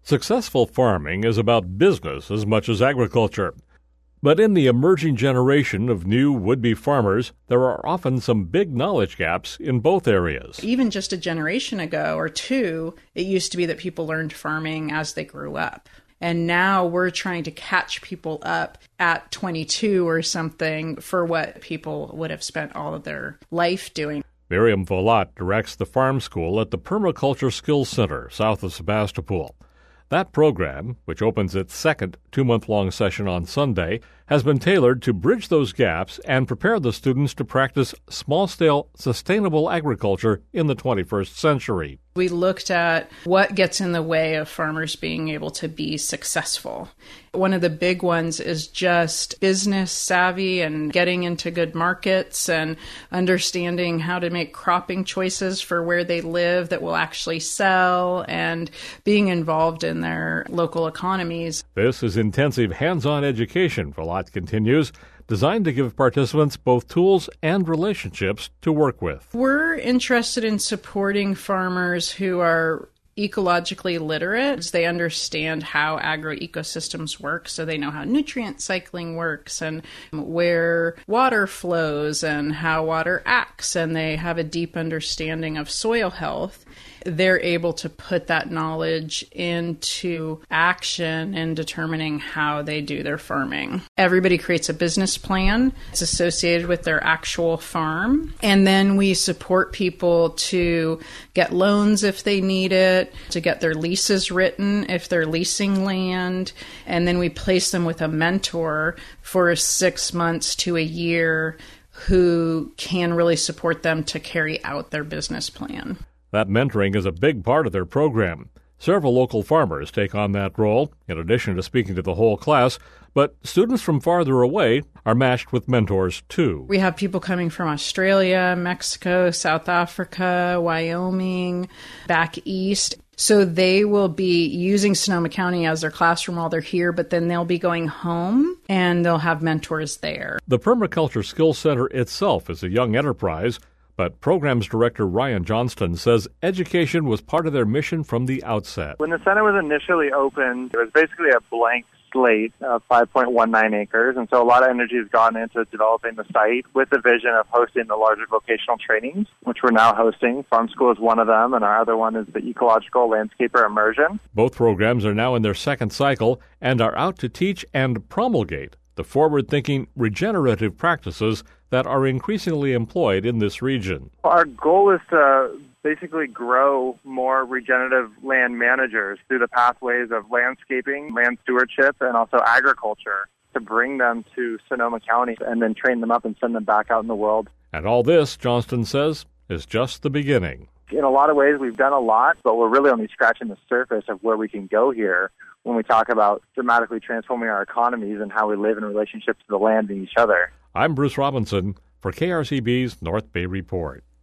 Successful farming is about business as much as agriculture. But in the emerging generation of new would-be farmers, there are often some big knowledge gaps in both areas. Even just a generation ago or two, it used to be that people learned farming as they grew up. And now we're trying to catch people up at 22 or something for what people would have spent all of their life doing. Miriam Volat directs the farm school at the Permaculture Skills Center south of Sebastopol. That program, which opens its second 2-month-long session on Sunday, has been tailored to bridge those gaps and prepare the students to practice small-scale, sustainable agriculture in the 21st century. We looked at what gets in the way of farmers being able to be successful. One of the big ones is just business savvy and getting into good markets and understanding how to make cropping choices for where they live that will actually sell and being involved in their local economies. This is intensive hands-on education, Volat continues, designed to give participants both tools and relationships to work with. We're interested in supporting farmers who are ecologically literate. They understand how agroecosystems work, so they know how nutrient cycling works and where water flows and how water acts, and they have a deep understanding of soil health. They're able to put that knowledge into action in determining how they do their farming. Everybody creates a business plan. It's associated with their actual farm. And then we support people to get loans if they need it, to get their leases written if they're leasing land. And then we place them with a mentor for 6 months to a year who can really support them to carry out their business plan. That mentoring is a big part of their program. Several local farmers take on that role, in addition to speaking to the whole class, but students from farther away are matched with mentors, too. We have people coming from Australia, Mexico, South Africa, Wyoming, back east. So they will be using Sonoma County as their classroom while they're here, but then they'll be going home and they'll have mentors there. The Permaculture Skills Center itself is a young enterprise, but Programs Director Ryan Johnston says education was part of their mission from the outset. When the center was initially opened, it was basically a blank slate of 5.19 acres, and so a lot of energy has gone into developing the site with the vision of hosting the larger vocational trainings, which we're now hosting. Farm School is one of them, and our other one is the Ecological Landscaper Immersion. Both programs are now in their second cycle and are out to teach and promulgate the forward-thinking regenerative practices that are increasingly employed in this region. Our goal is to basically grow more regenerative land managers through the pathways of landscaping, land stewardship, and also agriculture to bring them to Sonoma County and then train them up and send them back out in the world. And all this, Johnston says, is just the beginning. In a lot of ways, we've done a lot, but we're really only scratching the surface of where we can go here when we talk about dramatically transforming our economies and how we live in relationship to the land and each other. I'm Bruce Robinson for KRCB's North Bay Report.